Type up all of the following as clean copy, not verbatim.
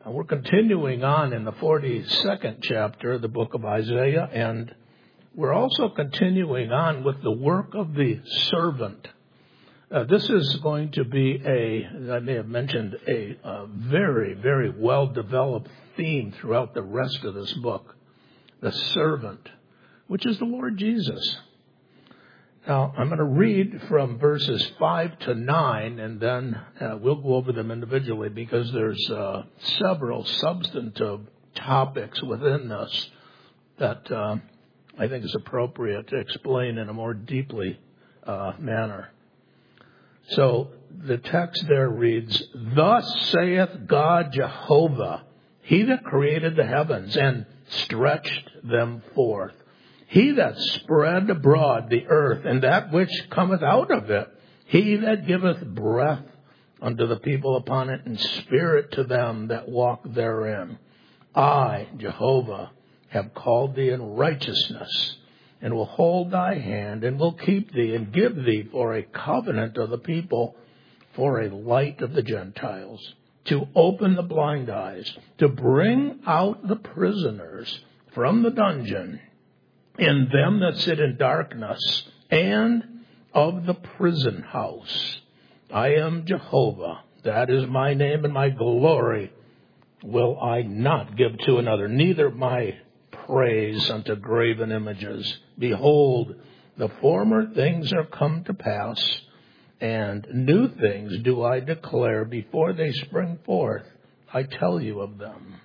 We're continuing on in the 42nd chapter of the book of Isaiah, and we're also continuing on with the work of the servant. This is going to be I may have mentioned, a very, very well-developed theme throughout the rest of this book, the servant, which is the Lord Jesus. Now, I'm going to read from verses 5 to 9, and then we'll go over them individually because there's several substantive topics within this that I think is appropriate to explain in a more deeply manner. So the text there reads, "Thus saith God Jehovah, He that created the heavens and stretched them forth. He that spread abroad the earth, and that which cometh out of it, He that giveth breath unto the people upon it, and spirit to them that walk therein. I, Jehovah, have called thee in righteousness, and will hold thy hand, and will keep thee, and give thee for a covenant of the people, for a light of the Gentiles, to open the blind eyes, to bring out the prisoners from the dungeon, and them that sit in darkness, and of the prison house. I am Jehovah, that is my name, and my glory will I not give to another, neither my praise unto graven images. Behold, the former things are come to pass, and new things do I declare before they spring forth. I tell you of them."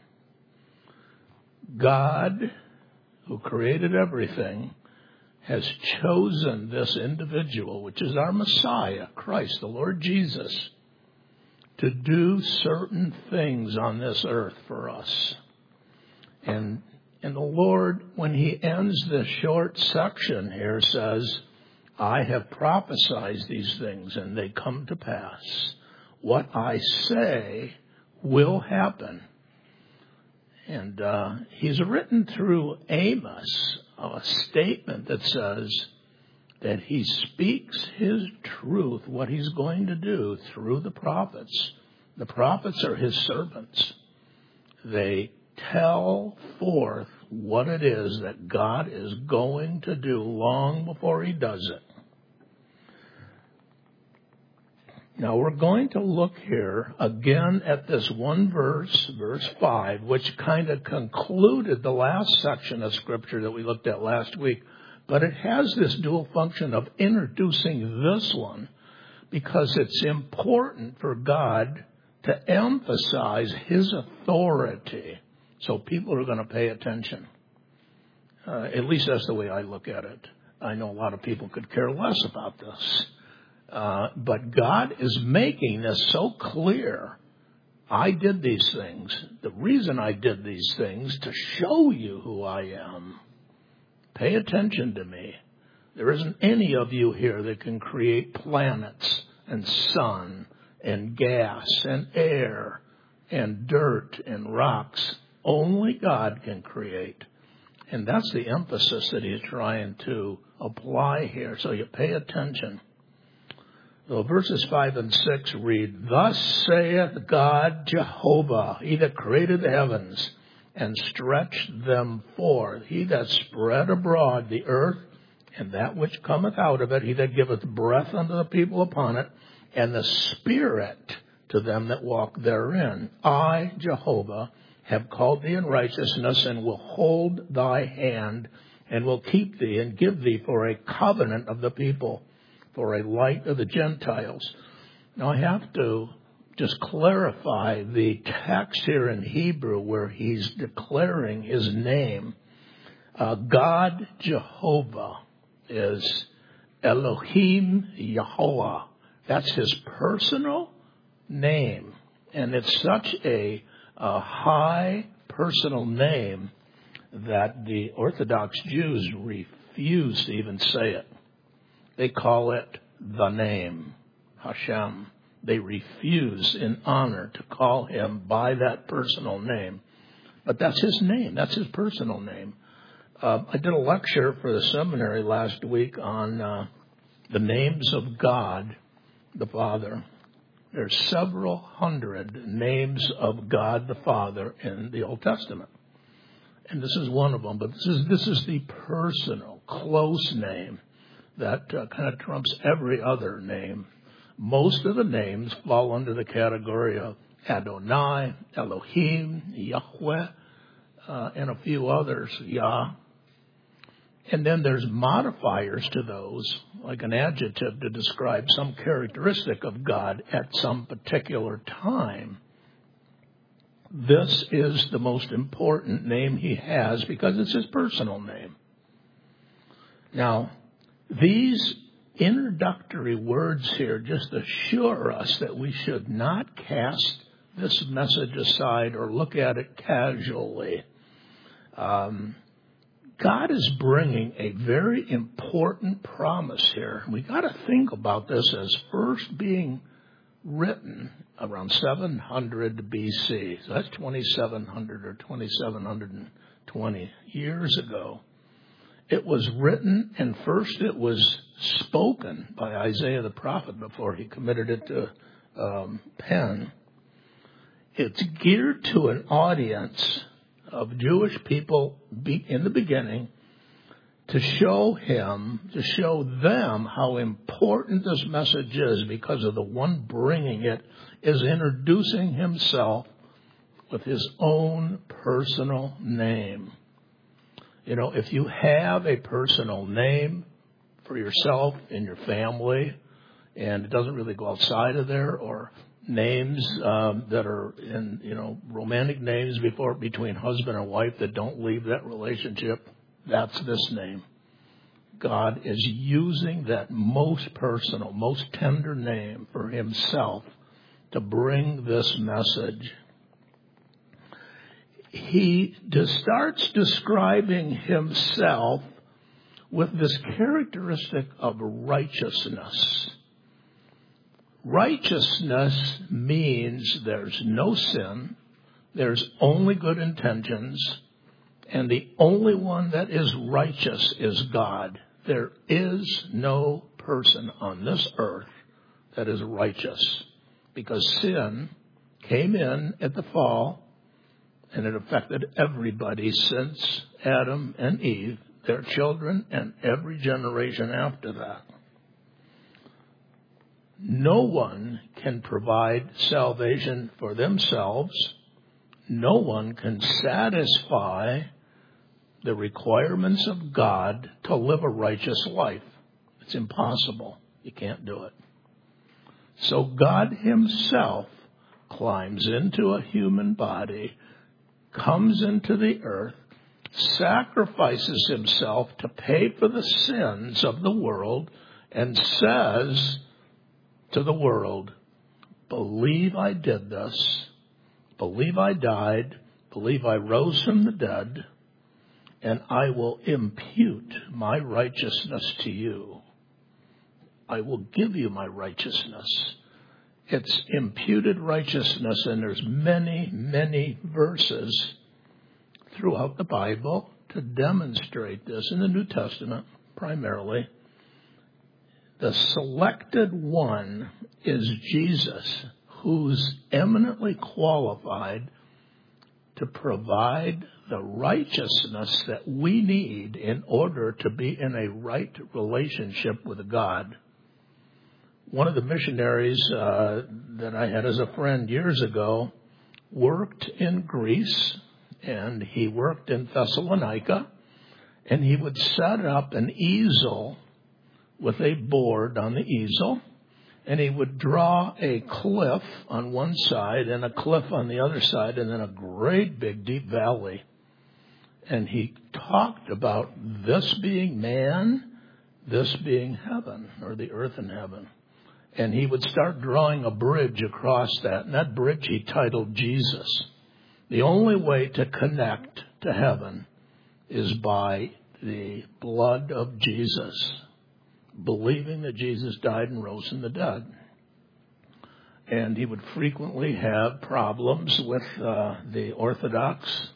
God, who created everything, has chosen this individual, which is our Messiah, Christ, the Lord Jesus, to do certain things on this earth for us. And the Lord, when He ends this short section here, says, "I have prophesied these things, and they come to pass. What I say will happen." And He's written through Amos a statement that says that He speaks His truth, what He's going to do, through the prophets. The prophets are His servants. They tell forth what it is that God is going to do long before He does it. Now, we're going to look here again at this one verse, verse 5, which kind of concluded the last section of Scripture that we looked at last week. But it has this dual function of introducing this one because it's important for God to emphasize His authority. So people are going to pay attention. At least that's the way I look at it. I know a lot of people could care less about this. But God is making this so clear. I did these things. The reason I did these things, to show you who I am. Pay attention to me. There isn't any of you here that can create planets and sun and gas and air and dirt and rocks. Only God can create. And that's the emphasis that He's trying to apply here. So you pay attention. So verses 5 and 6 read, "Thus saith God Jehovah, He that created the heavens and stretched them forth, He that spread abroad the earth, and that which cometh out of it, He that giveth breath unto the people upon it, and the spirit to them that walk therein. I, Jehovah, have called thee in righteousness, and will hold thy hand, and will keep thee, and give thee for a covenant of the people, for a light of the Gentiles." Now I have to just clarify the text here in Hebrew where He's declaring His name. God Jehovah is Elohim Yahweh. That's His personal name. And it's such a high personal name that the Orthodox Jews refuse to even say it. They call it the name, Hashem. They refuse in honor to call Him by that personal name. But that's His name. That's His personal name. I did a lecture for the seminary last week on the names of God, the Father. There's several hundred names of God the Father in the Old Testament. And this is one of them, but this is the personal, close name that kind of trumps every other name. Most of the names fall under the category of Adonai, Elohim, Yahweh, and a few others, Yah. And then there's modifiers to those, like an adjective to describe some characteristic of God at some particular time. This is the most important name he has because it's his personal name. Now, these introductory words here just assure us that we should not cast this message aside or look at it casually. God is bringing a very important promise here. We got to think about this as first being written around 700 BC. So that's 2700 or 2720 years ago. It was written, and first it was spoken by Isaiah the prophet before he committed it to pen. It's geared to an audience of Jewish people in the beginning to show them how important this message is, because of the one bringing it is introducing himself with his own personal name. You know, if you have a personal name for yourself and your family, and it doesn't really go outside of there, or names that are in, romantic names between husband and wife that don't leave that relationship, that's this name. God is using that most personal, most tender name for himself to bring this message. He starts describing himself with this characteristic of righteousness. Righteousness means there's no sin, there's only good intentions, and the only one that is righteous is God. There is no person on this earth that is righteous, because sin came in at the fall, and it affected everybody since Adam and Eve, their children, and every generation after that. No one can provide salvation for themselves. No one can satisfy the requirements of God to live a righteous life. It's impossible. You can't do it. So God himself climbs into a human body, comes into the earth, sacrifices himself to pay for the sins of the world, and says to the world, believe I did this, believe I died, believe I rose from the dead, and I will impute my righteousness to you. I will give you my righteousness. It's imputed righteousness, and there's many, many verses throughout the Bible to demonstrate this. In the New Testament, primarily, the selected one is Jesus, who's eminently qualified to provide the righteousness that we need in order to be in a right relationship with God. One of the missionaries that I had as a friend years ago worked in Greece, and he worked in Thessalonica, and he would set up an easel with a board on the easel, and he would draw a cliff on one side and a cliff on the other side, and then a great big deep valley. And he talked about this being man, this being heaven, or the earth and heaven. And he would start drawing a bridge across that, and that bridge he titled Jesus. The only way to connect to heaven is by the blood of Jesus, believing that Jesus died and rose from the dead. And he would frequently have problems with the Orthodox,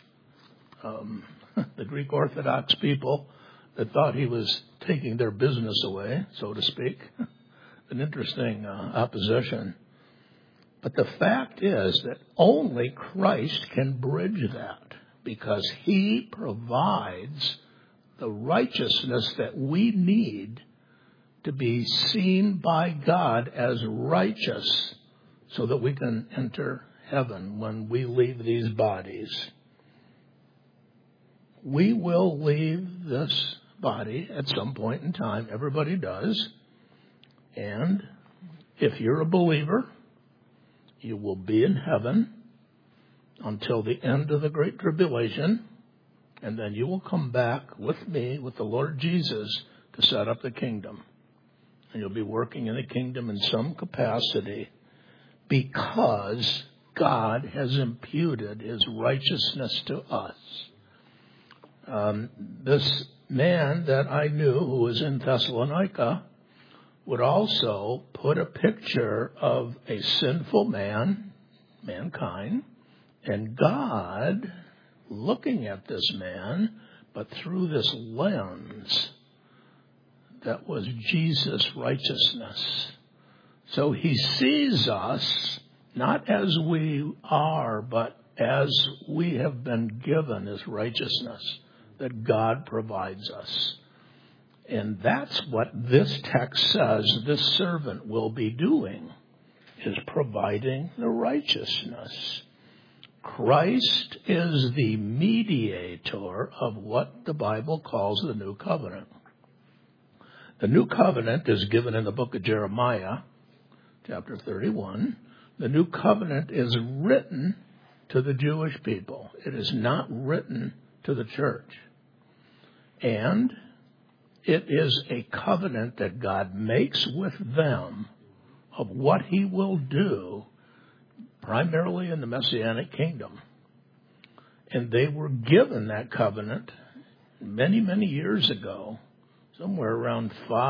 the Greek Orthodox people that thought he was taking their business away, so to speak. An interesting opposition. But the fact is that only Christ can bridge that, because he provides the righteousness that we need to be seen by God as righteous so that we can enter heaven when we leave these bodies. We will leave this body at some point in time. Everybody does. And if you're a believer, you will be in heaven until the end of the Great Tribulation, and then you will come back with me, with the Lord Jesus, to set up the kingdom. And you'll be working in the kingdom in some capacity because God has imputed his righteousness to us. This man that I knew who was in Thessalonica would also put a picture of a sinful man, mankind, and God looking at this man, but through this lens that was Jesus' righteousness. So he sees us not as we are, but as we have been given his righteousness that God provides us. And that's what this text says this servant will be doing, is providing the righteousness. Christ is the mediator of what the Bible calls the New Covenant. The New Covenant is given in the book of Jeremiah, chapter 31. The New Covenant is written to the Jewish people. It is not written to the church. And it is a covenant that God makes with them of what he will do primarily in the Messianic kingdom. And they were given that covenant many, many years ago, somewhere around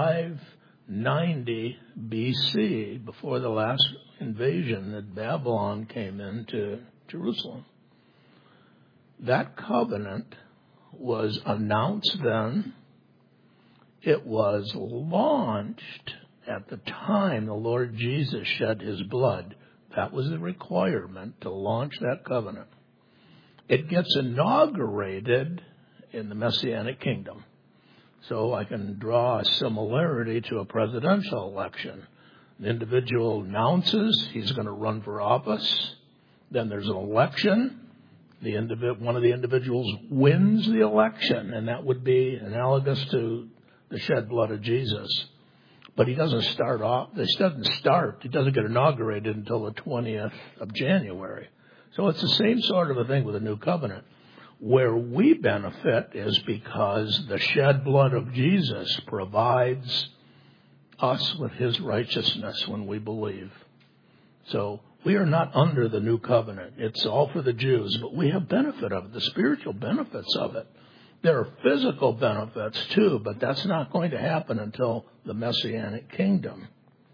590 BC, before the last invasion that Babylon came into Jerusalem. That covenant was announced then. It was launched at the time the Lord Jesus shed his blood. That was the requirement to launch that covenant. It gets inaugurated in the Messianic kingdom. So I can draw a similarity to a presidential election. An individual announces he's going to run for office. Then there's an election. One of the individuals wins the election, and that would be analogous to the shed blood of Jesus. But he doesn't start off. He doesn't get inaugurated until the 20th of January. So it's the same sort of a thing with the New Covenant. Where we benefit is because the shed blood of Jesus provides us with his righteousness when we believe. So we are not under the New Covenant. It's all for the Jews, but we have benefit of it, the spiritual benefits of it. There are physical benefits too, but that's not going to happen until the Messianic kingdom.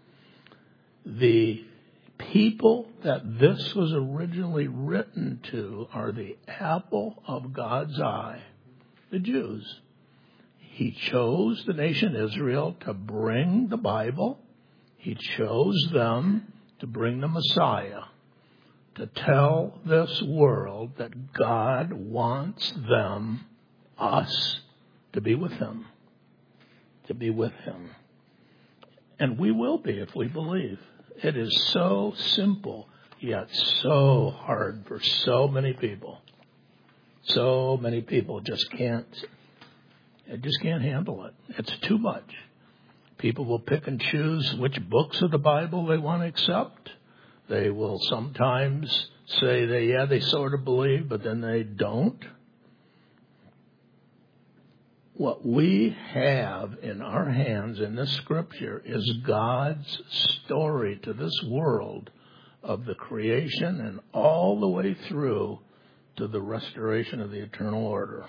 The people that this was originally written to are the apple of God's eye, the Jews. He chose the nation Israel to bring the Bible. He chose them to bring the Messiah, to tell this world that God wants them, us, to be with him. To be with him. And we will be if we believe. It is so simple, yet so hard for so many people. So many people just can't handle it. It's too much. People will pick and choose which books of the Bible they want to accept. They will sometimes say they sort of believe, but then they don't. What we have in our hands in this scripture is God's story to this world of the creation and all the way through to the restoration of the eternal order.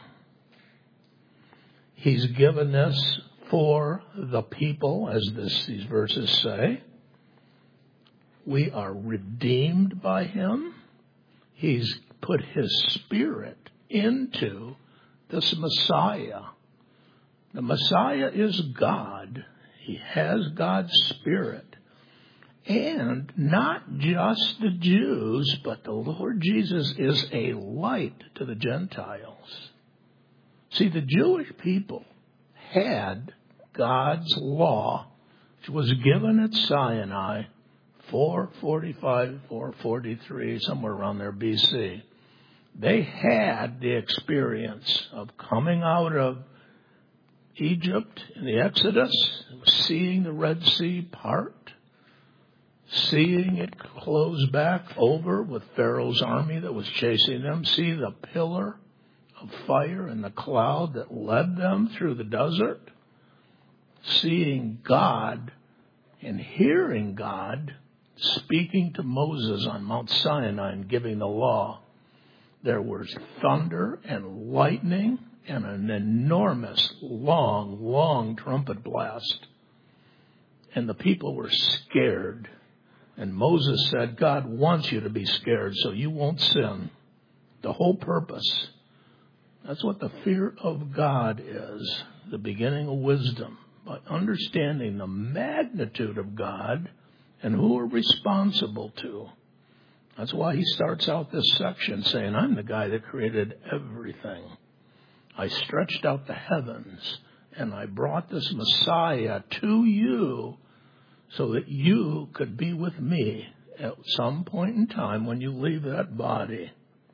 He's given this for the people, as these verses say. We are redeemed by him. He's put his Spirit into this Messiah. The Messiah is God. He has God's Spirit. And not just the Jews, but the Lord Jesus is a light to the Gentiles. See, the Jewish people had God's law, which was given at Sinai, 445, 443, somewhere around there, BC. They had the experience of coming out of Egypt in the Exodus, seeing the Red Sea part, seeing it close back over with Pharaoh's army that was chasing them, see the pillar of fire and the cloud that led them through the desert, seeing God and hearing God speaking to Moses on Mount Sinai and giving the law. There was thunder and lightning and an enormous, long trumpet blast. And the people were scared. And Moses said, God wants you to be scared so you won't sin. The whole purpose. That's what the fear of God is, the beginning of wisdom. By understanding the magnitude of God and who we're responsible to. That's why he starts out this section saying, I'm the guy that created everything. I stretched out the heavens and I brought this Messiah to you so that you could be with me at some point in time when you leave that body.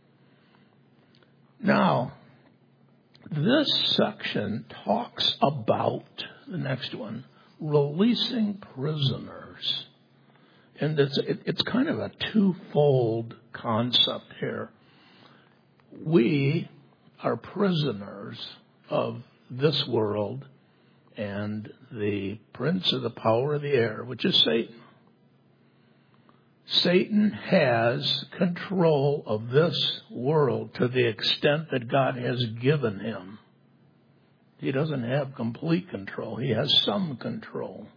Now, this section talks about, the next one, releasing prisoners. And it's kind of a twofold concept here. We are prisoners of this world and the prince of the power of the air, which is Satan. Satan has control of this world to the extent that God has given him. He doesn't have complete control. He has some control.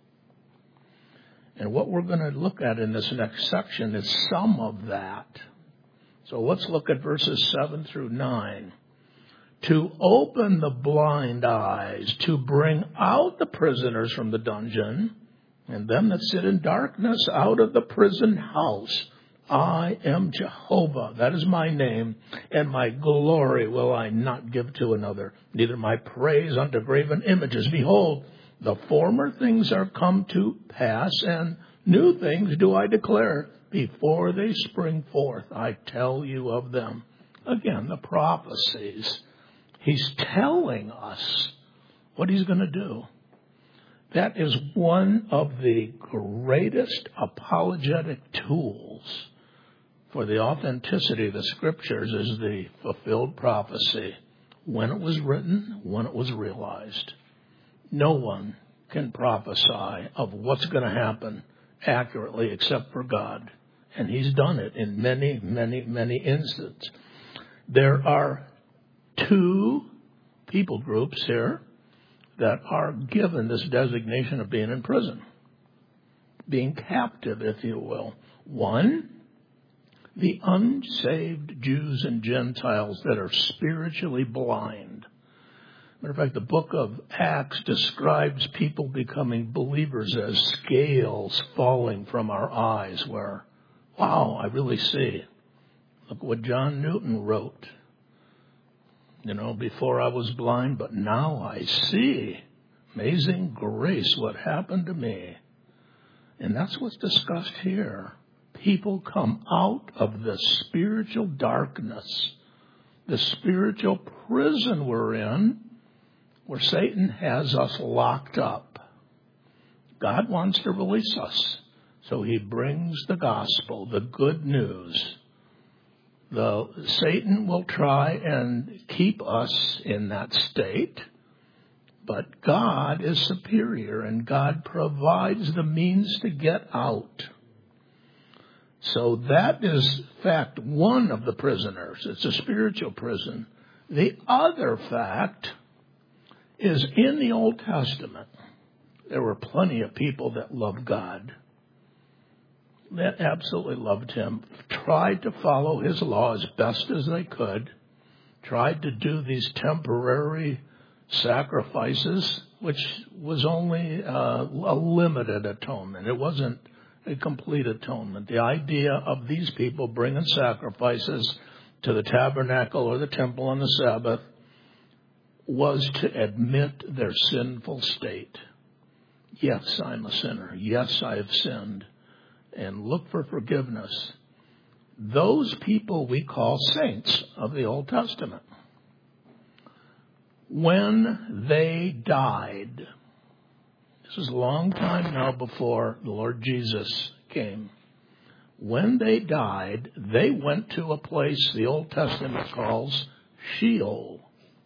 And what we're going to look at in this next section is some of that. So let's look at verses 7 through 9. To open the blind eyes, to bring out the prisoners from the dungeon, and them that sit in darkness out of the prison house. I am Jehovah, that is my name, and my glory will I not give to another, neither my praise unto graven images. Behold, the former things are come to pass, and new things do I declare. Before they spring forth, I tell you of them. Again, the prophecies. He's telling us what he's going to do. That is one of the greatest apologetic tools for the authenticity of the Scriptures is the fulfilled prophecy. When it was written, when it was realized. No one can prophesy of what's going to happen accurately except for God. And he's done it in many instances. There are two people groups here that are given this designation of being in prison, being captive, if you will. One, the unsaved Jews and Gentiles that are spiritually blind. Matter of fact, the book of Acts describes people becoming believers as scales falling from our eyes where, wow, I really see. Look what John Newton wrote. Before I was blind, but now I see. Amazing grace, what happened to me. And that's what's discussed here. People come out of the spiritual darkness, the spiritual prison we're in, where Satan has us locked up. God wants to release us. So he brings the gospel, the good news. Satan will try and keep us in that state, but God is superior and God provides the means to get out. So that is fact one of the prisoners. It's a spiritual prison. The other fact is in the Old Testament, there were plenty of people that loved God, that absolutely loved him, tried to follow his law as best as they could, tried to do these temporary sacrifices, which was only a limited atonement. It wasn't a complete atonement. The idea of these people bringing sacrifices to the tabernacle or the temple on the Sabbath was to admit their sinful state. Yes, I'm a sinner. Yes, I have sinned. And look for forgiveness. Those people we call saints of the Old Testament. When they died, this is a long time now before the Lord Jesus came. When they died, they went to a place the Old Testament calls Sheol.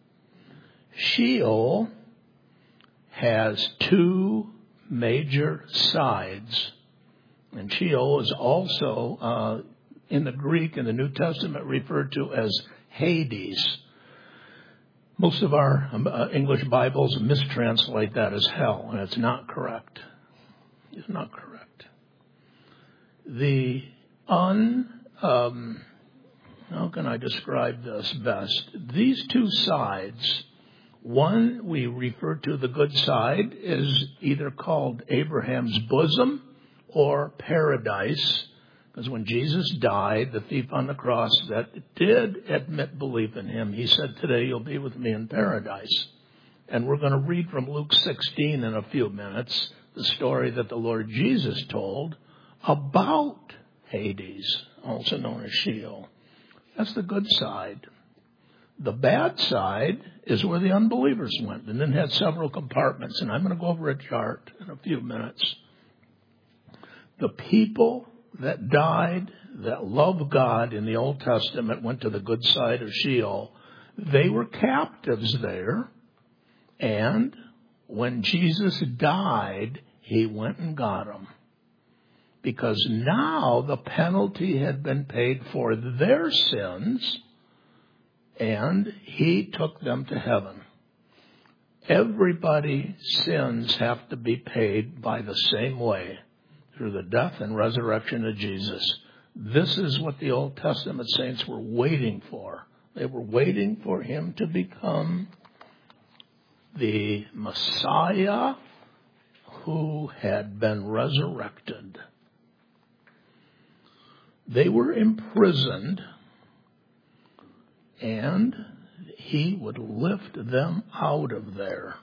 Sheol has two major sides. And Sheol is also, in the Greek, in the New Testament, referred to as Hades. Most of our English Bibles mistranslate that as hell, and it's not correct. It's not correct. How can I describe this best? These two sides, one we refer to the good side is either called Abraham's bosom or paradise. Because when Jesus died, the thief on the cross that did admit belief in him, he said, today you'll be with me in paradise. And we're going to read from Luke 16 in a few minutes, the story that the Lord Jesus told about Hades, also known as Sheol. That's the good side. The bad side is where the unbelievers went, and then had several compartments. And I'm going to go over a chart in a few minutes. The people that died, that loved God in the Old Testament, went to the good side of Sheol. They were captives there. And when Jesus died, he went and got them. Because now the penalty had been paid for their sins, and he took them to heaven. Everybody's sins have to be paid by the same way, through the death and resurrection of Jesus. This is what the Old Testament saints were waiting for. They were waiting for him to become the Messiah who had been resurrected. They were imprisoned, and he would lift them out of there.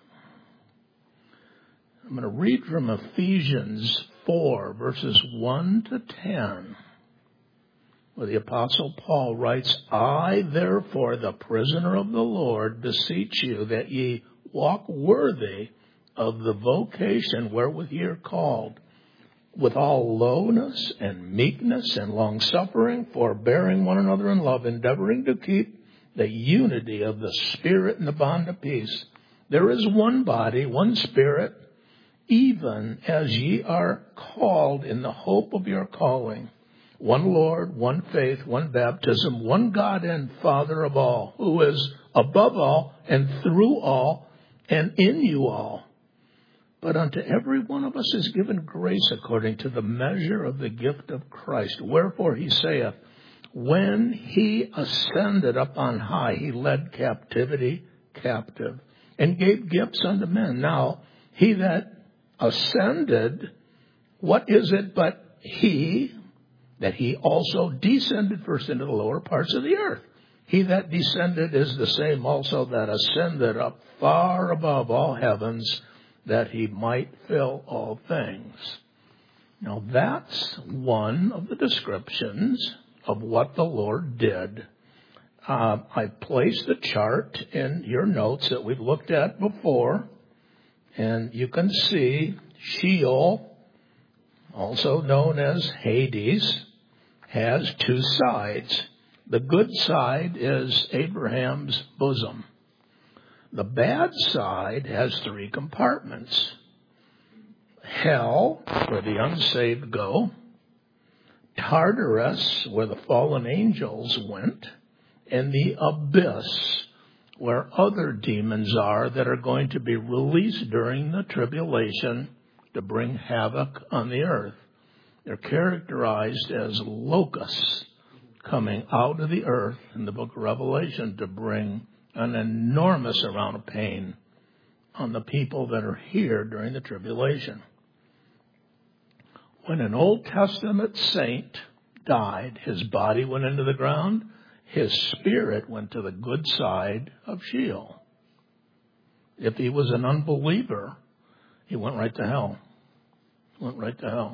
I'm going to read from Ephesians 4, verses 1 to 10, where the Apostle Paul writes, I, therefore, the prisoner of the Lord, beseech you that ye walk worthy of the vocation wherewith ye are called, with all lowliness and meekness and longsuffering, forbearing one another in love, endeavoring to keep the unity of the Spirit in the bond of peace. There is one body, one Spirit, even as ye are called in the hope of your calling. One Lord, one faith, one baptism, one God and Father of all, who is above all and through all and in you all. But unto every one of us is given grace according to the measure of the gift of Christ. Wherefore he saith, when he ascended up on high, he led captivity captive and gave gifts unto men. Now, he that ascended, what is it but he, that he also descended first into the lower parts of the earth? He that descended is the same also that ascended up far above all heavens, that he might fill all things. Now that's one of the descriptions of what the Lord did. I placed the chart in your notes that we've looked at before, and you can see Sheol, also known as Hades, has two sides. The good side is Abraham's bosom. The bad side has three compartments. Hell, where the unsaved go. Tartarus, where the fallen angels went. And the abyss, where other demons are that are going to be released during the tribulation to bring havoc on the earth. They're characterized as locusts coming out of the earth in the book of Revelation to bring an enormous amount of pain on the people that are here during the tribulation. When an Old Testament saint died, his body went into the ground, his spirit went to the good side of Sheol. If he was an unbeliever, he went right to hell. Went right to hell.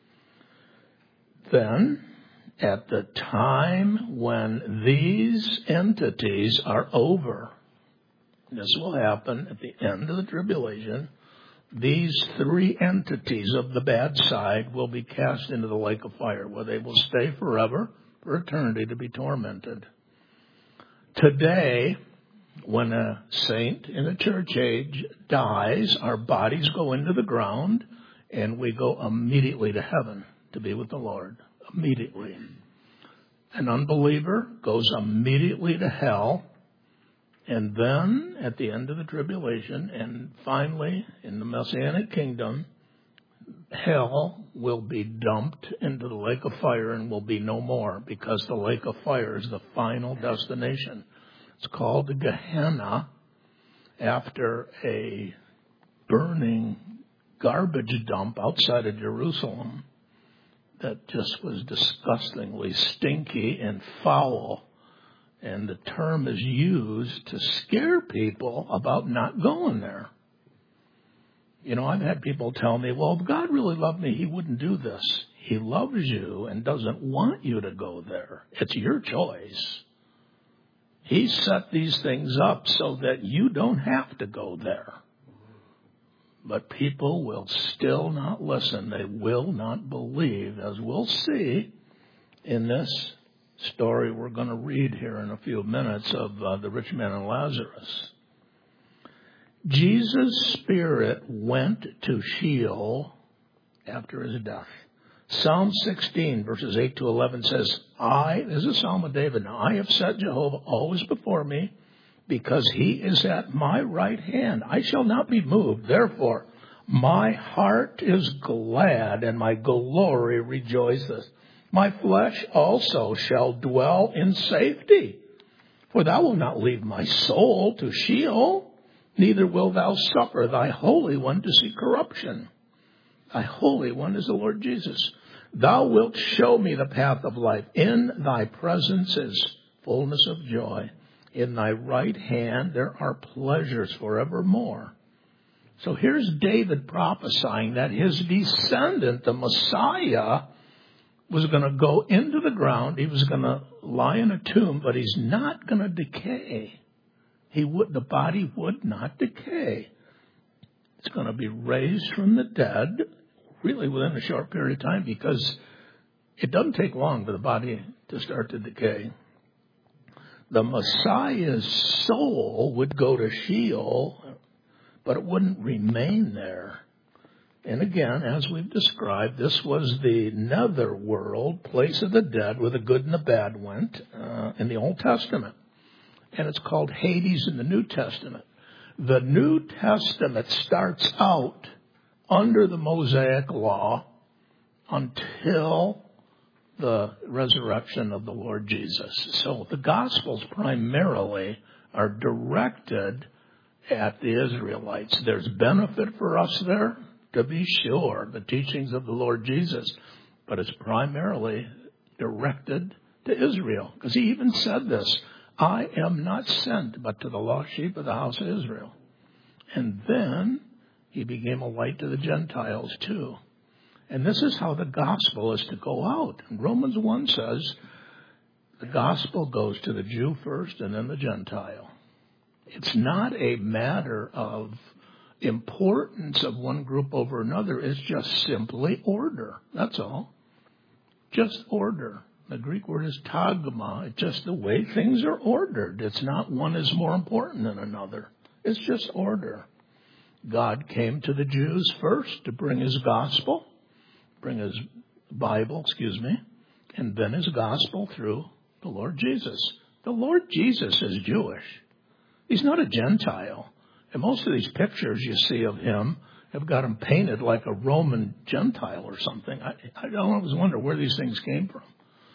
Then, at the time when these entities are over, this will happen at the end of the tribulation, these three entities of the bad side will be cast into the lake of fire, where they will stay forever, for eternity, to be tormented. Today, when a saint in the church age dies, our bodies go into the ground, and we go immediately to heaven to be with the Lord. Immediately. An unbeliever goes immediately to hell. And then, at the end of the tribulation, and finally, in the Messianic kingdom, hell will be dumped into the lake of fire and will be no more, because the lake of fire is the final destination. It's called the Gehenna, after a burning garbage dump outside of Jerusalem that just was disgustingly stinky and foul. And the term is used to scare people about not going there. You know, I've had people tell me, well, if God really loved me, he wouldn't do this. He loves you and doesn't want you to go there. It's your choice. He set these things up so that you don't have to go there. But people will still not listen. They will not believe, as we'll see in this story we're going to read here in a few minutes of the rich man and Lazarus. Jesus' spirit went to Sheol after his death. Psalm 16, verses 8 to 11 says, this is a Psalm of David. Now, I have set Jehovah always before me, because he is at my right hand. I shall not be moved. Therefore, my heart is glad and my glory rejoices. My flesh also shall dwell in safety. For thou wilt not leave my soul to Sheol, neither wilt thou suffer thy Holy One to see corruption. Thy Holy One is the Lord Jesus. Thou wilt show me the path of life. In thy presence is fullness of joy. In thy right hand there are pleasures forevermore. So here's David prophesying that his descendant, the Messiah, was going to go into the ground. He was going to lie in a tomb, but he's not going to decay. The body would not decay. It's going to be raised from the dead, really within a short period of time, because it doesn't take long for the body to start to decay. The Messiah's soul would go to Sheol, but it wouldn't remain there. And again, as we've described, this was the netherworld, place of the dead, where the good and the bad went in the Old Testament. And it's called Hades in the New Testament. The New Testament starts out under the Mosaic law until the resurrection of the Lord Jesus. So the Gospels primarily are directed at the Israelites. There's benefit for us there, to be sure, the teachings of the Lord Jesus, but it's primarily directed to Israel. Because he even said this, I am not sent but to the lost sheep of the house of Israel. And then he became a light to the Gentiles too. And this is how the gospel is to go out. And Romans 1 says the gospel goes to the Jew first and then the Gentile. It's not a matter of importance of one group over another. It's just simply order. That's all. Just order. The Greek word is tagma. It's just the way things are ordered. It's not one is more important than another. It's just order. God came to the Jews first to bring his gospel, bring his Bible, and then his gospel through the Lord Jesus. The Lord Jesus is Jewish. He's not a Gentile. And most of these pictures you see of him have got him painted like a Roman Gentile or something. I always wonder where these things came from.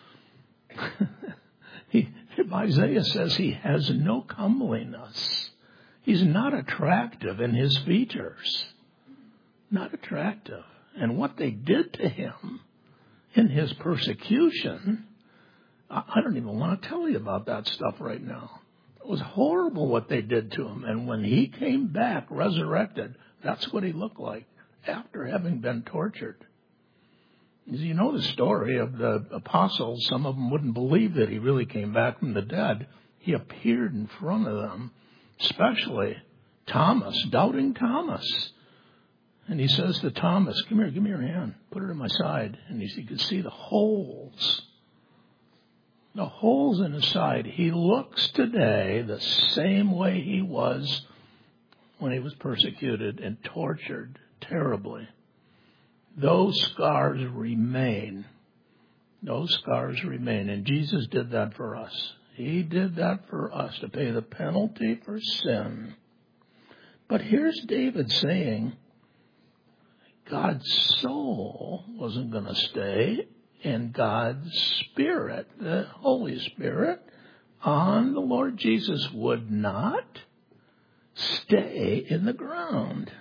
Isaiah says he has no comeliness. He's not attractive in his features. Not attractive. and what they did to him in his persecution, I don't even want to tell you about that stuff right now. It was horrible what they did to him. And when he came back resurrected, that's what he looked like after having been tortured. You know the story of the apostles. Some of them wouldn't believe that he really came back from the dead. He appeared in front of them, especially Thomas, doubting Thomas. And he says to Thomas, come here, give me your hand. Put it in my side. And he could see the holes. The holes in his side. He looks today the same way he was when he was persecuted and tortured terribly. Those scars remain. Those scars remain. And Jesus did that for us. He did that for us to pay the penalty for sin. But here's David saying God's soul wasn't going to stay, and God's Spirit, the Holy Spirit, on the Lord Jesus would not stay in the ground.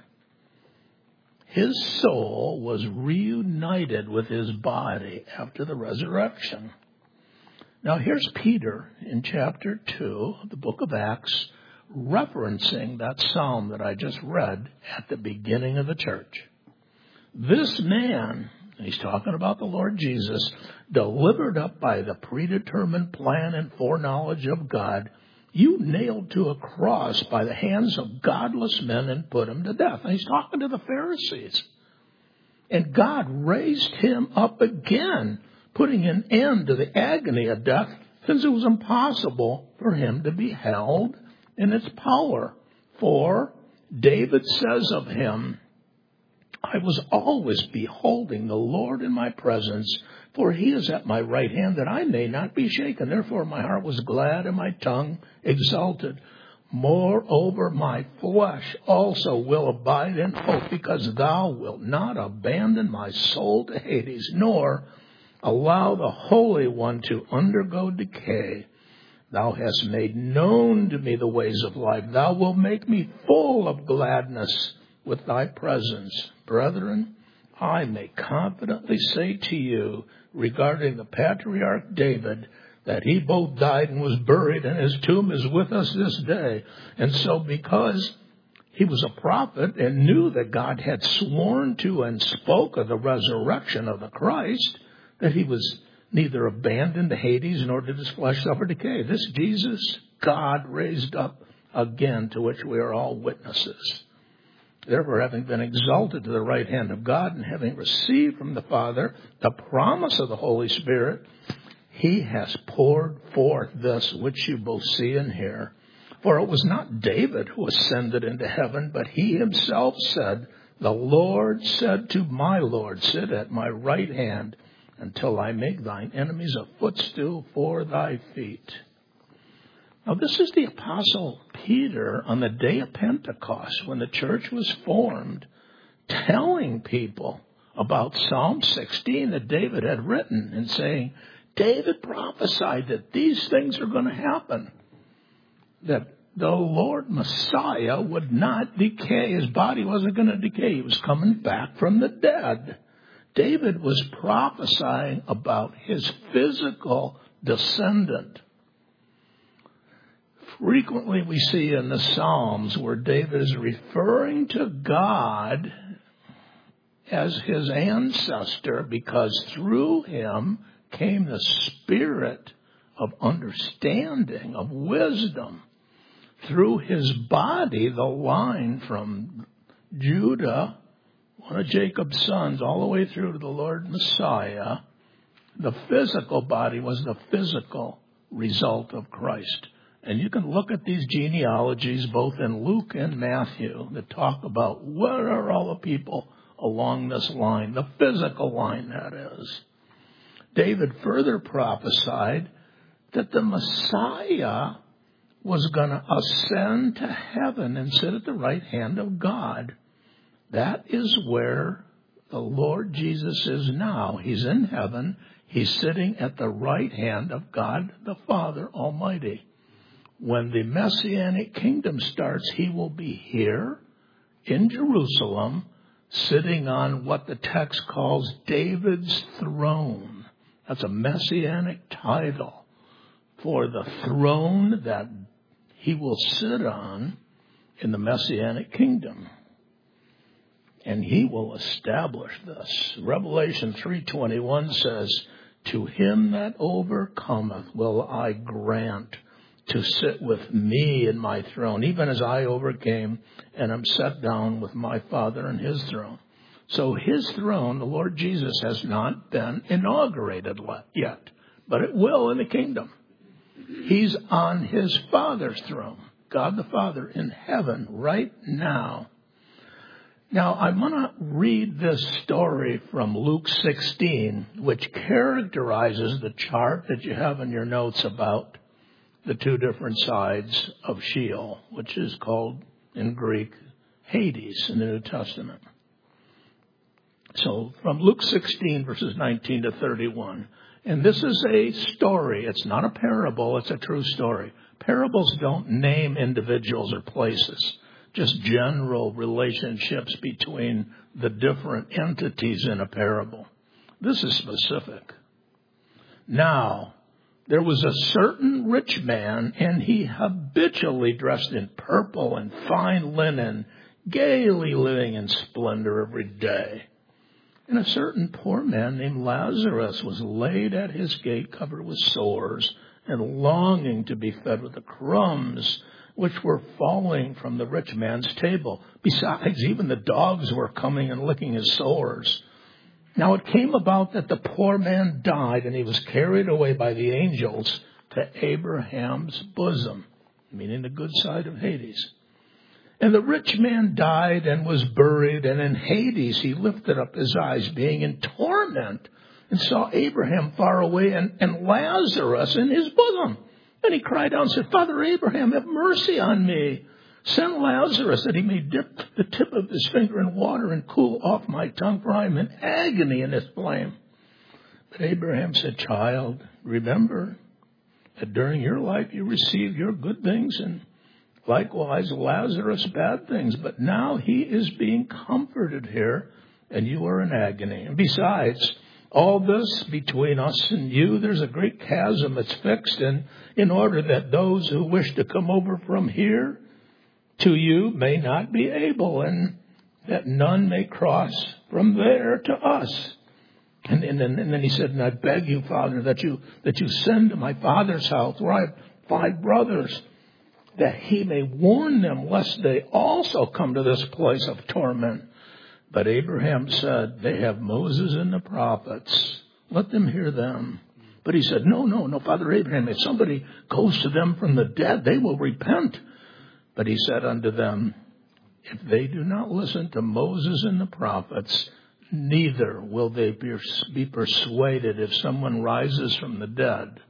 His soul was reunited with his body after the resurrection. Now here's Peter in chapter 2 of the book of Acts, referencing that psalm that I just read at the beginning of the church. This man, and he's talking about the Lord Jesus, delivered up by the predetermined plan and foreknowledge of God, you nailed to a cross by the hands of godless men and put him to death. And he's talking to the Pharisees. And God raised him up again, putting an end to the agony of death, since it was impossible for him to be held in its power. For David says of him, I was always beholding the Lord in my presence, for he is at my right hand, that I may not be shaken. Therefore my heart was glad and my tongue exulted. Moreover, my flesh also will abide in hope, because thou wilt not abandon my soul to Hades, nor allow the Holy One to undergo decay. Thou hast made known to me the ways of life. Thou wilt make me full of gladness with thy presence. Brethren, I may confidently say to you regarding the patriarch David that he both died and was buried, and his tomb is with us this day. And so because he was a prophet and knew that God had sworn to and spoke of the resurrection of the Christ, that he was neither abandoned to Hades nor did his flesh suffer decay. This Jesus God raised up again, to which we are all witnesses. Therefore, having been exalted to the right hand of God and having received from the Father the promise of the Holy Spirit, he has poured forth this which you both see and hear. For it was not David who ascended into heaven, but he himself said, the Lord said to my Lord, sit at my right hand until I make thine enemies a footstool for thy feet. Now, this is the Apostle Peter on the day of Pentecost, when the church was formed, telling people about Psalm 16 that David had written and saying, David prophesied that these things are going to happen, that the Lord Messiah would not decay. His body wasn't going to decay. He was coming back from the dead. David was prophesying about his physical descendant. Frequently we see in the Psalms where David is referring to God as his ancestor, because through him came the spirit of understanding, of wisdom. Through his body, the line from Judah, one of Jacob's sons, all the way through to the Lord Messiah, the physical body was the physical result of Christ. And you can look at these genealogies, both in Luke and Matthew, that talk about what are all the people along this line, the physical line, that is. David further prophesied that the Messiah was going to ascend to heaven and sit at the right hand of God. That is where the Lord Jesus is now. He's in heaven. He's sitting at the right hand of God the Father Almighty. When the Messianic kingdom starts, he will be here in Jerusalem, sitting on what the text calls David's throne. That's a messianic title for the throne that he will sit on in the messianic kingdom. And he will establish this. Revelation 3:21 says, to him that overcometh will I grant to sit with me in my throne, even as I overcame and am set down with my Father in his throne. So his throne, the Lord Jesus, has not been inaugurated yet, but it will in the kingdom. He's on his Father's throne, God the Father in heaven right now. Now, I'm going to read this story from Luke 16, which characterizes the chart that you have in your notes about the two different sides of Sheol, which is called in Greek Hades in the New Testament. So from Luke 16, verses 19 to 31. And this is a story. It's not a parable. It's a true story. Parables don't name individuals or places, just general relationships between the different entities in a parable. This is specific. Now, there was a certain rich man, and he habitually dressed in purple and fine linen, gaily living in splendor every day. And a certain poor man named Lazarus was laid at his gate, covered with sores, and longing to be fed with the crumbs which were falling from the rich man's table. Besides, even the dogs were coming and licking his sores. Now it came about that the poor man died, and he was carried away by the angels to Abraham's bosom, meaning the good side of Hades. And the rich man died and was buried, and in Hades he lifted up his eyes, being in torment, and saw Abraham far away and Lazarus in his bosom. And he cried out and said, Father Abraham, have mercy on me. Send Lazarus that he may dip the tip of his finger in water and cool off my tongue, for I am in agony in this flame. But Abraham said, Child, remember that during your life you received your good things, and likewise Lazarus bad things. But now he is being comforted here, and you are in agony. And besides, all this between us and you, there's a great chasm that's fixed, and in order that those who wish to come over from here to you may not be able, and that none may cross from there to us. And then he said, and I beg you, Father, that you send to my father's house, where I have 5 brothers, that he may warn them, lest they also come to this place of torment. But Abraham said, they have Moses and the prophets. Let them hear them. But he said, no, Father Abraham, if somebody goes to them from the dead, they will repent. But he said unto them, if they do not listen to Moses and the prophets, neither will they be persuaded if someone rises from the dead.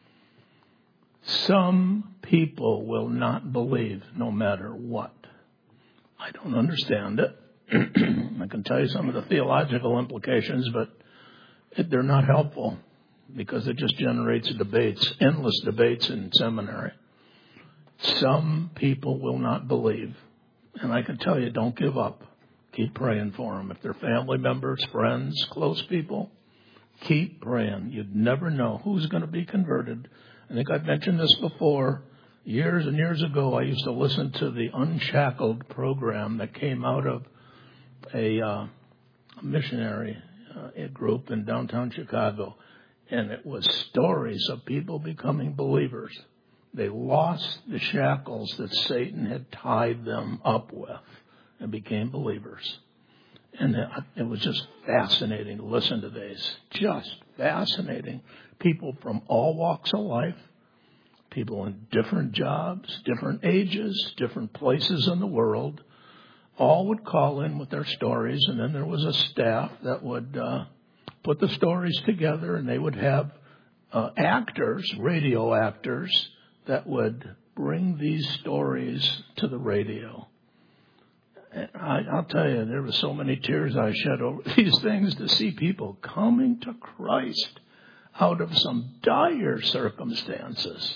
Some people will not believe no matter what. I don't understand it. I can tell you some of the theological implications, but they're not helpful because it just generates debates, endless debates in seminary. Some people will not believe. And I can tell you, don't give up. Keep praying for them. If they're family members, friends, close people, keep praying. You'd never know who's going to be converted. I think I've mentioned this before. Years and years ago, I used to listen to the Unshackled program that came out of a missionary group in downtown Chicago. And it was stories of people becoming believers. They lost the shackles that Satan had tied them up with and became believers. And it was just fascinating to listen to these. Just fascinating. People from all walks of life, people in different jobs, different ages, different places in the world, all would call in with their stories. And then there was a staff that would put the stories together, and they would have actors, radio actors, that would bring these stories to the radio. I'll tell you, there were so many tears I shed over these things to see people coming to Christ out of some dire circumstances.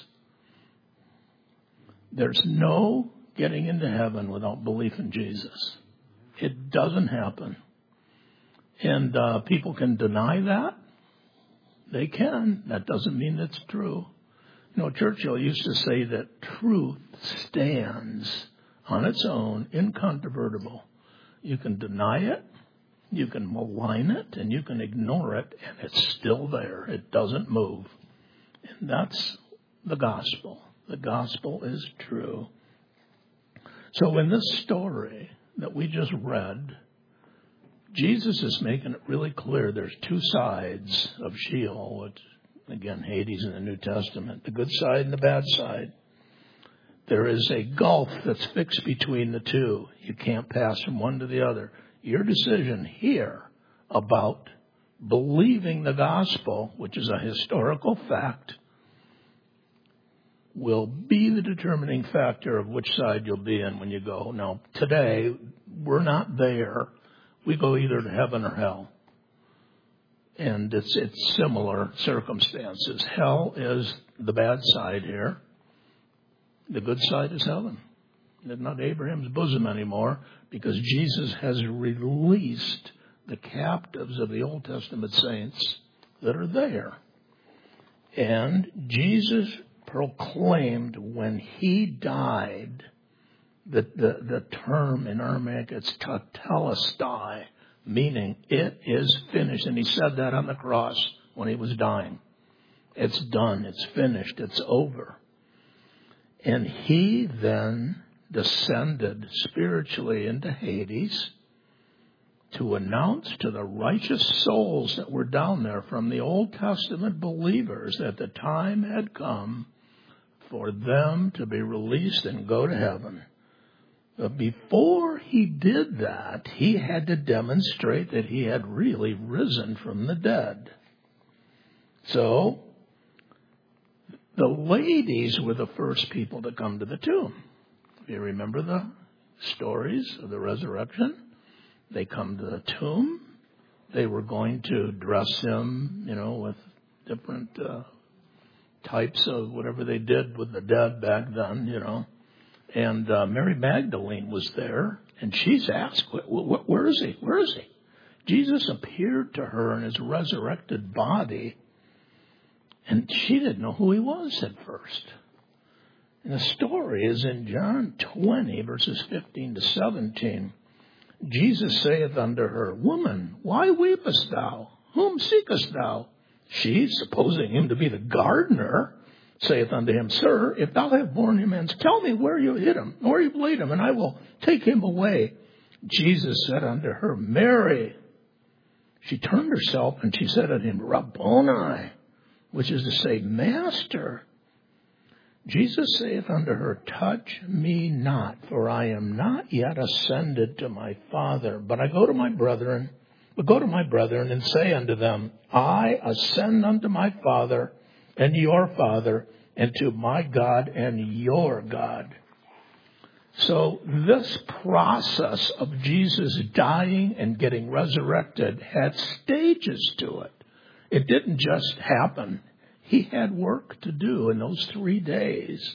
There's no getting into heaven without belief in Jesus. It doesn't happen. And people can deny that. They can. That doesn't mean it's true. You know, Churchill used to say that truth stands on its own, incontrovertible. You can deny it, you can malign it, and you can ignore it, and it's still there. It doesn't move. And that's the gospel. The gospel is true. So in this story that we just read, Jesus is making it really clear there's two sides of Sheol, which, again, Hades in the New Testament, the good side and the bad side. There is a gulf that's fixed between the two. You can't pass from one to the other. Your decision here about believing the gospel, which is a historical fact, will be the determining factor of which side you'll be in when you go. Now, today, we're not there. We go either to heaven or hell. And it's similar circumstances. Hell is the bad side here. The good side is heaven. It's not Abraham's bosom anymore because Jesus has released the captives of the Old Testament saints that are there. And Jesus proclaimed when he died, the term in Aramaic, it's tetelestai, meaning it is finished. And he said that on the cross when he was dying. It's done. It's finished. It's over. And he then descended spiritually into Hades to announce to the righteous souls that were down there from the Old Testament believers that the time had come for them to be released and go to heaven. But before he did that, he had to demonstrate that he had really risen from the dead. So, the ladies were the first people to come to the tomb. If you remember the stories of the resurrection, they come to the tomb. They were going to dress him, with different types of whatever they did with the dead back then, And Mary Magdalene was there, and she's asked, where is he? Where is he? Jesus appeared to her in his resurrected body, and she didn't know who he was at first. And the story is in John 20, verses 15 to 17. Jesus saith unto her, Woman, why weepest thou? Whom seekest thou? She, supposing him to be the gardener, saith unto him, Sir, if thou have borne him hence, tell me where you hid him, or you laid him, and I will take him away. Jesus said unto her, Mary. She turned herself, and she said unto him, Rabboni, which is to say, Master. Jesus saith unto her, Touch me not, for I am not yet ascended to my Father, but I go to my brethren, and say unto them, I ascend unto my Father and your Father, and to my God and your God. So this process of Jesus dying and getting resurrected had stages to it. It didn't just happen. He had work to do in those 3 days.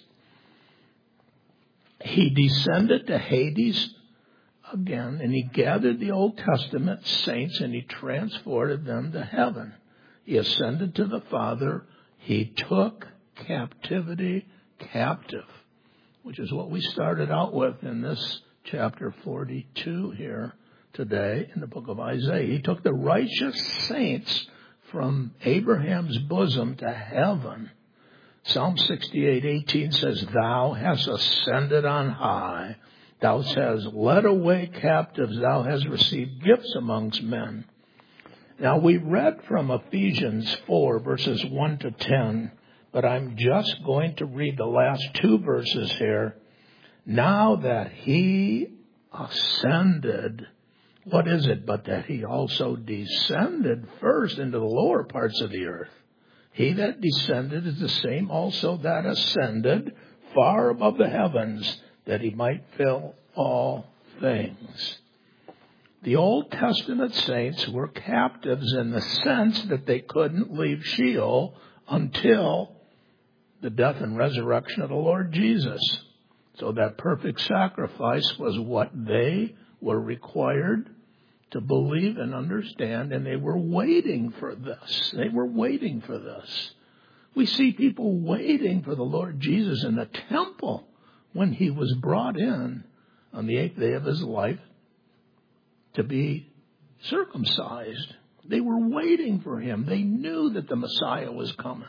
He descended to Hades again, and he gathered the Old Testament saints, and he transported them to heaven. He ascended to the Father. He took captivity captive, which is what we started out with in this chapter 42 here today in the book of Isaiah. He took the righteous saints from Abraham's bosom to heaven. Psalm 68:18 says, Thou hast ascended on high. Thou hast led away captives. Thou hast received gifts amongst men. Now, we read from Ephesians 4, verses 1 to 10, but I'm just going to read the last 2 verses here. Now that he ascended, what is it but that he also descended first into the lower parts of the earth? He that descended is the same also that ascended far above the heavens, that he might fill all things. The Old Testament saints were captives in the sense that they couldn't leave Sheol until the death and resurrection of the Lord Jesus. So that perfect sacrifice was what they were required to believe and understand, and they were waiting for this. They were waiting for this. We see people waiting for the Lord Jesus in the temple when he was brought in on the 8th day of his life to be circumcised. They were waiting for him. They knew that the Messiah was coming.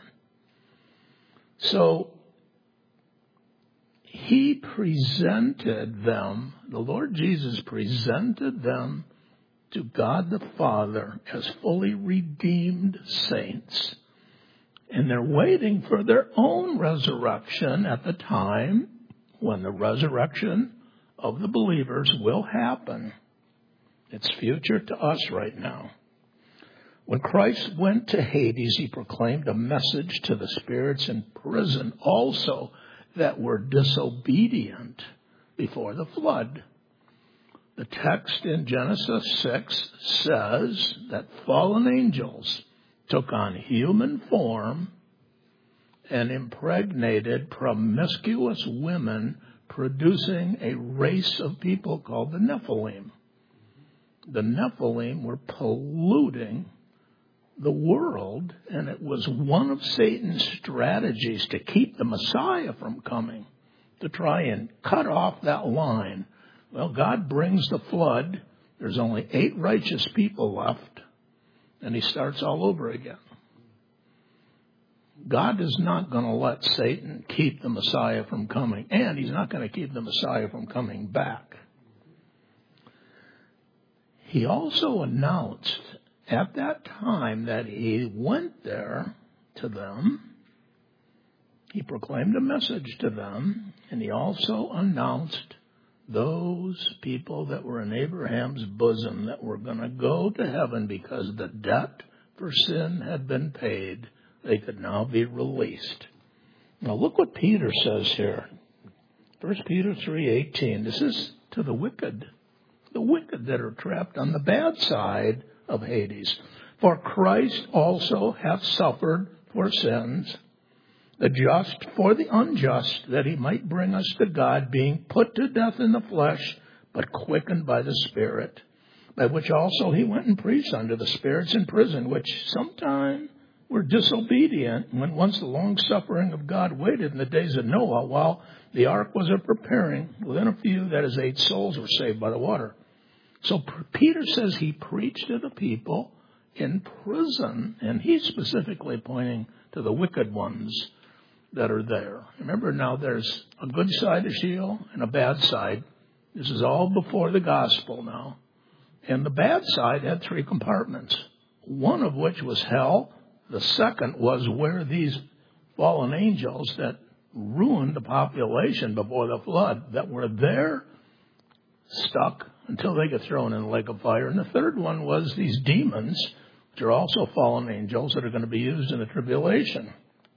So he presented them, the Lord Jesus presented them to God the Father as fully redeemed saints. And they're waiting for their own resurrection at the time when the resurrection of the believers will happen. It's future to us right now. When Christ went to Hades, he proclaimed a message to the spirits in prison also that were disobedient before the flood. The text in Genesis 6 says that fallen angels took on human form and impregnated promiscuous women, producing a race of people called the Nephilim. The Nephilim were polluting the world, and it was one of Satan's strategies to keep the Messiah from coming, to try and cut off that line. Well, God brings the flood. There's only 8 righteous people left, and he starts all over again. God is not going to let Satan keep the Messiah from coming, and he's not going to keep the Messiah from coming back. He also announced at that time that he went there to them. He proclaimed a message to them, and he also announced those people that were in Abraham's bosom that were going to go to heaven because the debt for sin had been paid. They could now be released. Now look what Peter says here. 1 Peter 3:18. This is to the wicked that are trapped on the bad side of Hades. For Christ also hath suffered for sins, the just for the unjust, that he might bring us to God, being put to death in the flesh, but quickened by the Spirit, by which also he went and preached unto the spirits in prison, which sometime were disobedient, when once the long suffering of God waited in the days of Noah, while the ark was a preparing. Within a few, that is 8 souls, were saved by the water. So Peter says he preached to the people in prison, and he's specifically pointing to the wicked ones that are there. Remember, now there's a good side of Sheol and a bad side. This is all before the gospel now. And the bad side had 3 compartments, one of which was hell. The second was where these fallen angels that ruined the population before the flood, that were there stuck until they get thrown in the lake of fire. And the third one was these demons, which are also fallen angels that are going to be used in the tribulation.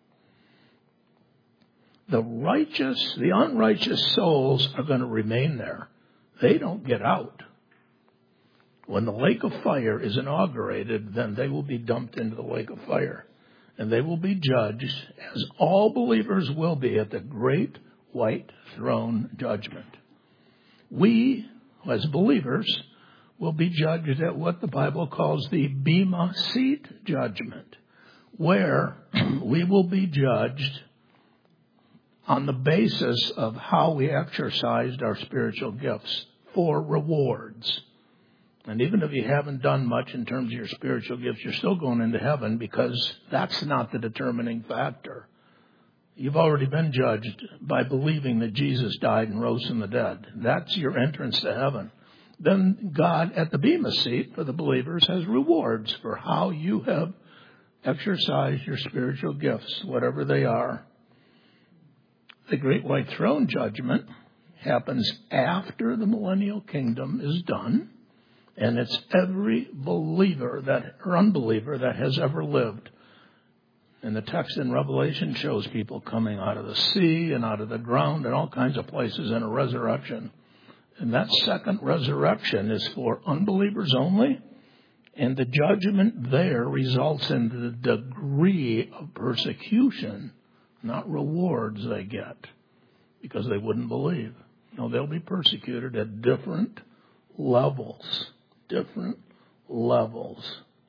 The righteous, the unrighteous souls are going to remain there. They don't get out. When the lake of fire is inaugurated, then they will be dumped into the lake of fire. And they will be judged, as all believers will be, at the great white throne judgment. We, as believers, will be judged at what the Bible calls the Bema Seat judgment, where we will be judged on the basis of how we exercised our spiritual gifts for rewards. And even if you haven't done much in terms of your spiritual gifts, you're still going into heaven, because that's not the determining factor. You've already been judged by believing that Jesus died and rose from the dead. That's your entrance to heaven. Then God, at the Bema Seat for the believers, has rewards for how you have exercised your spiritual gifts, whatever they are. The Great White Throne Judgment happens after the millennial kingdom is done, and it's every believer or unbeliever that has ever lived. And the text in Revelation shows people coming out of the sea and out of the ground and all kinds of places in a resurrection. And that second resurrection is for unbelievers only, and the judgment there results in the degree of persecution, not rewards they get, because they wouldn't believe. No, they'll be persecuted at different levels. Different levels.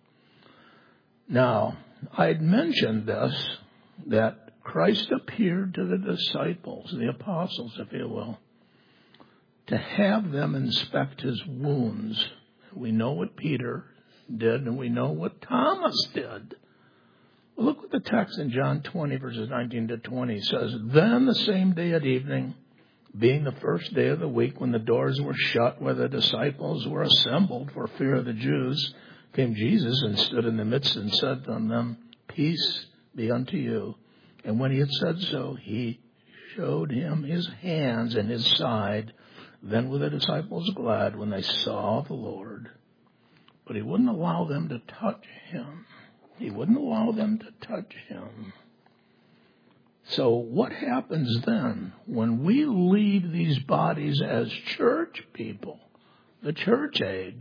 Now, I'd mentioned this, that Christ appeared to the disciples, the apostles, if you will, to have them inspect his wounds. We know what Peter did, and we know what Thomas did. Look what the text in John 20, verses 19 to 20 says. Then the same day at evening, being the first day of the week, when the doors were shut, where the disciples were assembled for fear of the Jews, came Jesus and stood in the midst and said unto them, Peace be unto you. And when he had said so, he showed him his hands and his side. Then were the disciples glad when they saw the Lord. But he wouldn't allow them to touch him. He wouldn't allow them to touch him. So what happens then when we leave these bodies as church people, the church age?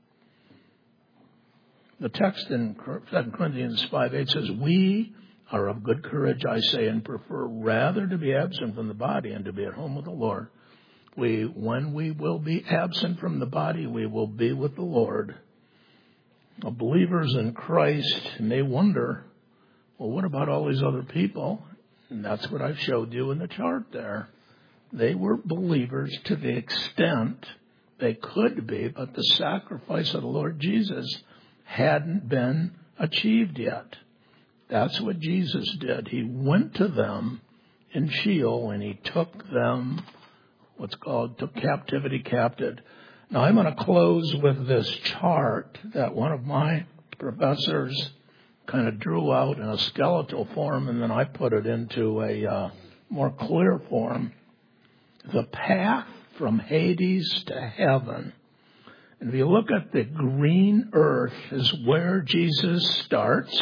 The text in 2 Corinthians 5:8 says, We are of good courage, I say, and prefer rather to be absent from the body and to be at home with the Lord. When we will be absent from the body, we will be with the Lord. Believers in Christ may wonder, well, what about all these other people? And that's what I showed you in the chart there. They were believers to the extent they could be, but the sacrifice of the Lord Jesus hadn't been achieved yet. That's what Jesus did. He went to them in Sheol and he took them, took captivity captive. Now I'm going to close with this chart that one of my professors kind of drew out in a skeletal form, and then I put it into a more clear form. The path from Hades to heaven. And if you look at the green earth is where Jesus starts.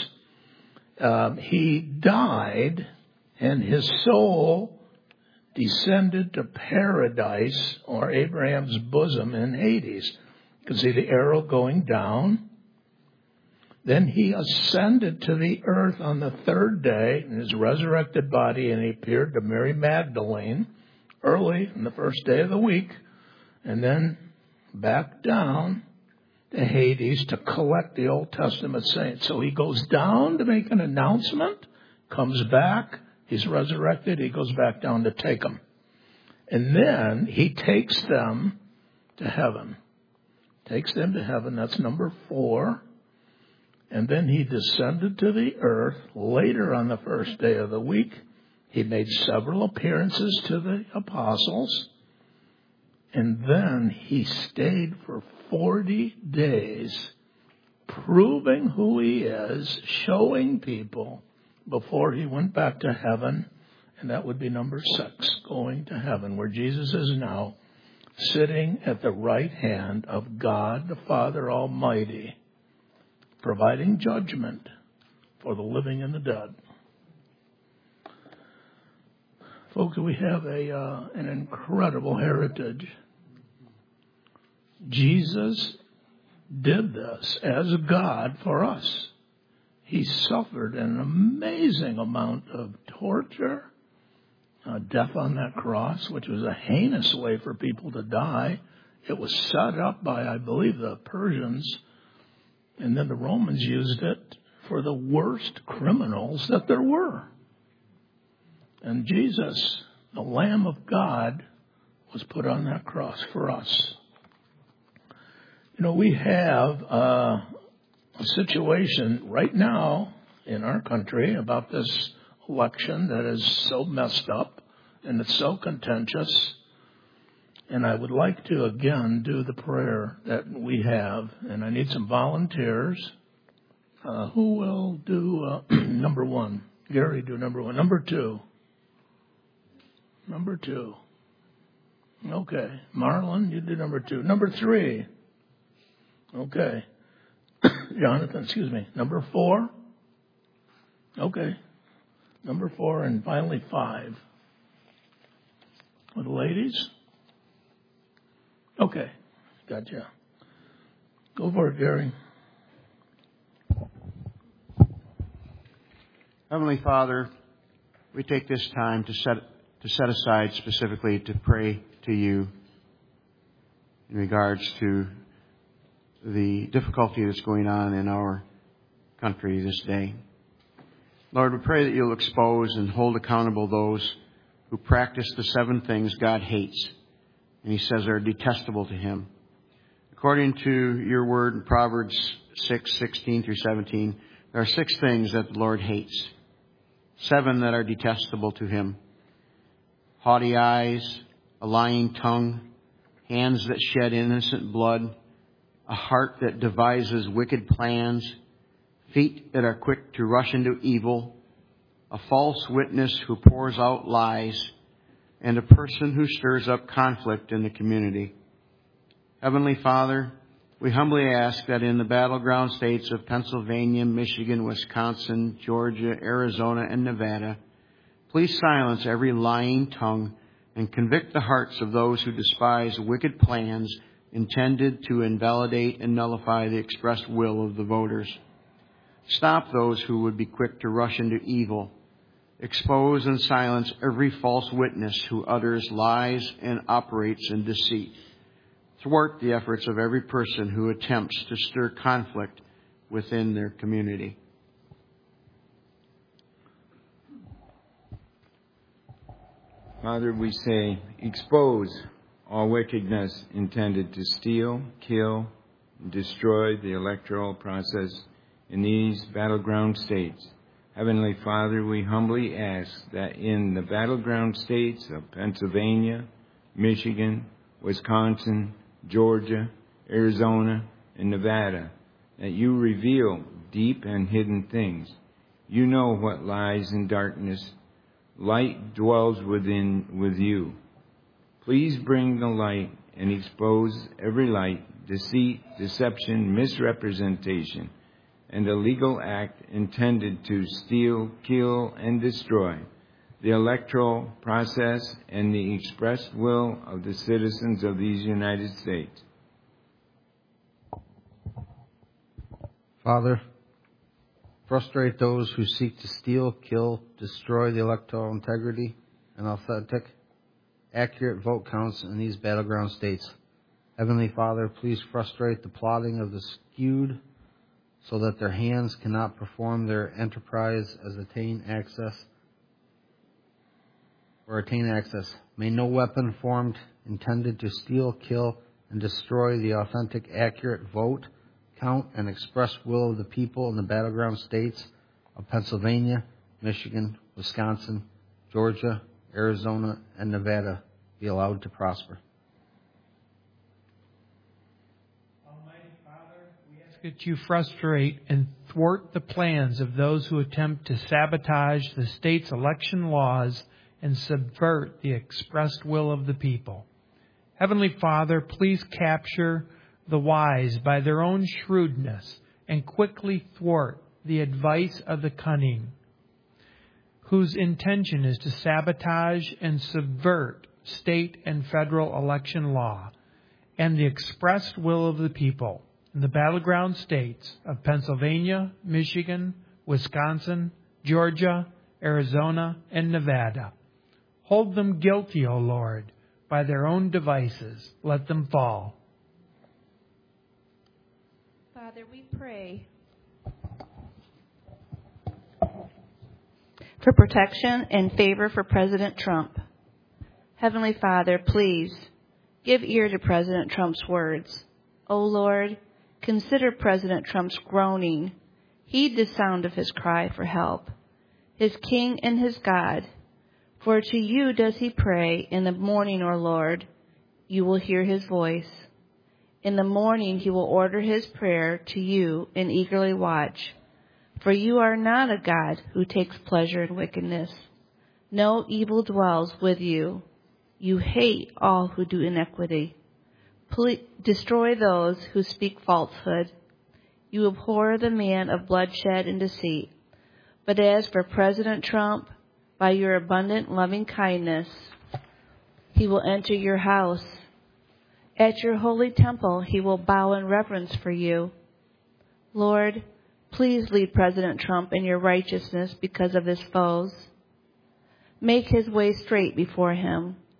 He died and his soul descended to paradise or Abraham's bosom in Hades. You can see the arrow going down. Then he ascended to the earth on the third day in his resurrected body, and he appeared to Mary Magdalene early in the first day of the week, and then back down to Hades to collect the Old Testament saints. So he goes down to make an announcement, comes back, he's resurrected, he goes back down to take them. And then he takes them to heaven. Takes them to heaven, that's number 4. And then he descended to the earth later on the first day of the week. He made several appearances to the apostles. And then he stayed for 40 days, proving who he is, showing people before he went back to heaven. And that would be number 6, going to heaven, where Jesus is now sitting at the right hand of God the Father Almighty, providing judgment for the living and the dead. Folks, we have an incredible heritage. Jesus did this as God for us. He suffered an amazing amount of torture, death on that cross, which was a heinous way for people to die. It was set up by, I believe, the Persians, and then the Romans used it for the worst criminals that there were. And Jesus, the Lamb of God, was put on that cross for us. You know, we have a situation right now in our country about this election that is so messed up and it's so contentious. And I would like to, again, do the prayer that we have. And I need some volunteers. Who will do number 1? Gary, do number 1. Number 2. Number 2. Okay. Marlon, you do number 2. Number 3. Okay. Jonathan, excuse me. Number 4. Okay. Number 4 and finally 5. With the ladies? Okay. Gotcha. Go for it, Gary. Heavenly Father, we take this time to set aside specifically to pray to you in regards to the difficulty that's going on in our country this day. Lord, we pray that you'll expose and hold accountable those who practice the 7 things God hates, and he says are detestable to him. According to your word in Proverbs 6:16 through 17, there are 6 things that the Lord hates, 7 that are detestable to him: haughty eyes, a lying tongue, hands that shed innocent blood, a heart that devises wicked plans, feet that are quick to rush into evil, a false witness who pours out lies, and a person who stirs up conflict in the community. Heavenly Father, we humbly ask that in the battleground states of Pennsylvania, Michigan, Wisconsin, Georgia, Arizona, and Nevada, please silence every lying tongue and convict the hearts of those who despise wicked plans intended to invalidate and nullify the expressed will of the voters. Stop those who would be quick to rush into evil. Expose and silence every false witness who utters lies and operates in deceit. Thwart the efforts of every person who attempts to stir conflict within their community. Father, we say, expose all wickedness intended to steal, kill, and destroy the electoral process in these battleground states. Heavenly Father, we humbly ask that in the battleground states of Pennsylvania, Michigan, Wisconsin, Georgia, Arizona, and Nevada, that you reveal deep and hidden things. You know what lies in darkness. Light dwells with you. Please bring the light and expose every light, deceit, deception, misrepresentation, and illegal act intended to steal, kill, and destroy the electoral process and the expressed will of the citizens of these United States. Father, frustrate those who seek to steal, kill, destroy the electoral integrity and authentic, accurate vote counts in these battleground states. Heavenly Father, please frustrate the plotting of the skewed so that their hands cannot perform their enterprise as attain access. May no weapon formed intended to steal, kill, and destroy the authentic, accurate vote count and express will of the people in the battleground states of Pennsylvania, Michigan, Wisconsin, Georgia, Arizona, and Nevada be allowed to prosper. Almighty Father, we ask that you frustrate and thwart the plans of those who attempt to sabotage the state's election laws and subvert the expressed will of the people. Heavenly Father, please capture the wise by their own shrewdness and quickly thwart the advice of the cunning, whose intention is to sabotage and subvert state and federal election law and the expressed will of the people in the battleground states of Pennsylvania, Michigan, Wisconsin, Georgia, Arizona, and Nevada. Hold them guilty, O Lord, by their own devices. Let them fall. Father, we pray for protection and favor for President Trump. Heavenly Father, please give ear to President Trump's words. O Lord, consider President Trump's groaning. Heed the sound of his cry for help, his King and his God. For to you does he pray in the morning, O Lord. You will hear his voice. In the morning he will order his prayer to you and eagerly watch. For you are not a God who takes pleasure in wickedness. No evil dwells with you. You hate all who do iniquity. Destroy those who speak falsehood. You abhor the man of bloodshed and deceit. But as for President Trump, by your abundant loving kindness, he will enter your house. At your holy temple, he will bow in reverence for you. Lord, please lead President Trump in your righteousness because of his foes. Make his way straight before him.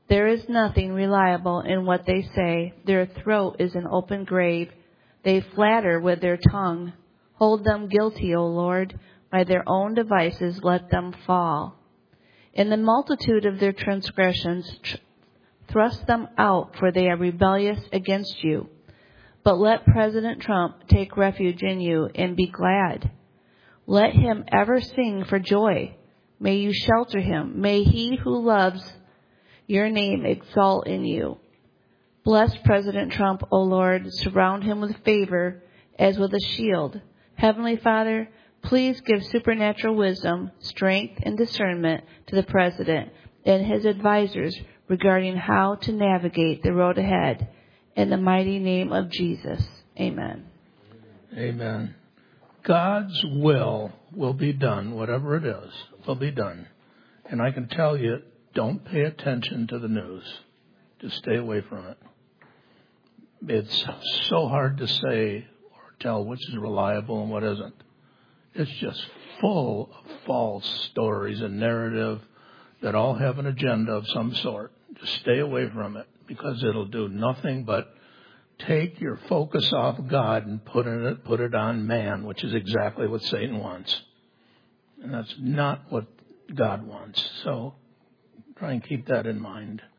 There is nothing reliable in what they say. Their throat is an open grave. They flatter with their tongue. Hold them guilty, O Lord. By their own devices let them fall. In the multitude of their transgressions, thrust them out, for they are rebellious against you. But let President Trump take refuge in you and be glad. Let him ever sing for joy. May you shelter him. May he who loves your name exalt in you. Bless President Trump, O Lord. Surround him with favor as with a shield. Heavenly Father, please give supernatural wisdom, strength, and discernment to the President and his advisors regarding how to navigate the road ahead. In the mighty name of Jesus. Amen. Amen. God's will be done, whatever it is, will be done. And I can tell you, don't pay attention to the news. Just stay away from it. It's so hard to say or tell which is reliable and what isn't. It's just full of false stories and narrative that all have an agenda of some sort. Just stay away from it, because it'll do nothing but take your focus off God and put it on man, which is exactly what Satan wants. And that's not what God wants. So try and keep that in mind.